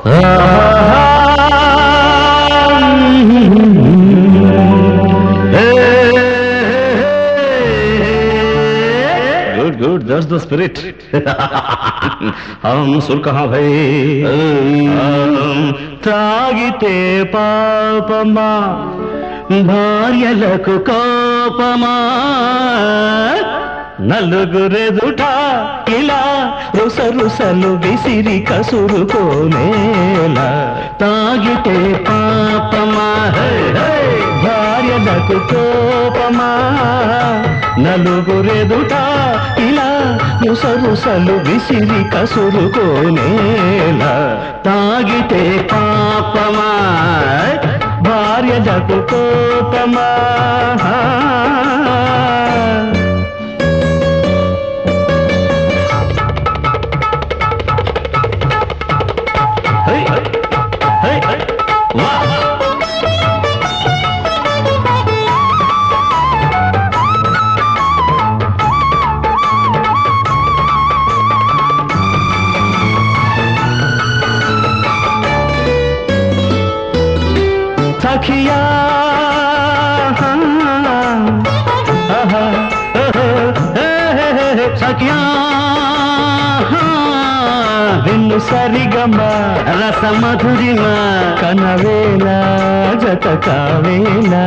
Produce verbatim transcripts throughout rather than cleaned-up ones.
good good that's the spirit हम सुर कहाँ भाई తాగితే పాపమా భార్యలకు కోపమా నలుగురెదుట ఇలా రుస రుసలు విసిరి కసురుకోనేలా తాగితే పాపమా భార్యలకు కోపమా నలుగురెదుట ఇలా రుస రుసలు విసిరి కసురుకోనేలా తాగితే పాపమా భార్యలకు కోపమా सखिया सखिया विन्नु सरिगम रस मधुरिम कनवेला जतकावेला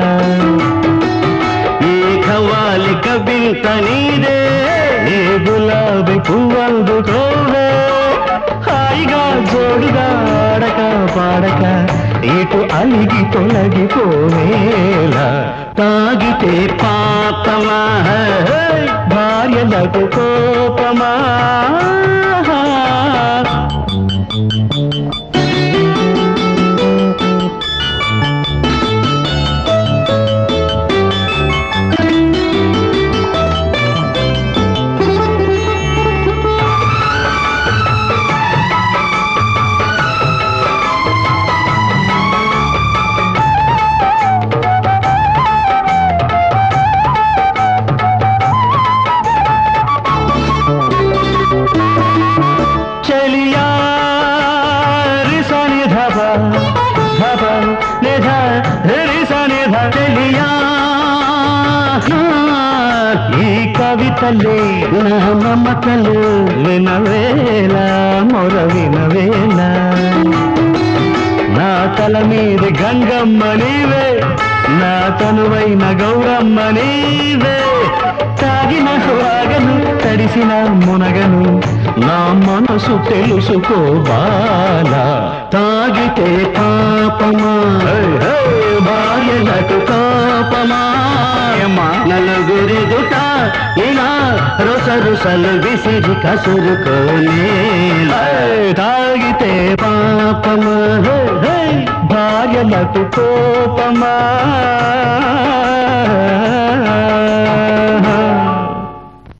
ये खवाली कबिंत नीरे ये गुलाबी पुव्वंदुकोवे हाईगा जोडुगा आडक पाडक ఇటు అలిగి తొలగిపోవేలా తాగితే పాపమా భార్యలకు కోపమా ఈ కవితలే నా మమతలు వినవేళ మొర వినవేళ నా తల మీద గంగమ్మ నీవే నా తనువైన గౌరమ్మ నీవే తాగిన వాగను తడిసిన మునగను నా మనసు తెలుసుకోవాలా తాగితే పాపమా భార్యలకు కోపమా నలుగురిదుట ఇలా రుస రుసలు విసిరి కసురుకోనేలా తాగితే పాపమా భార్యలకు కోపమా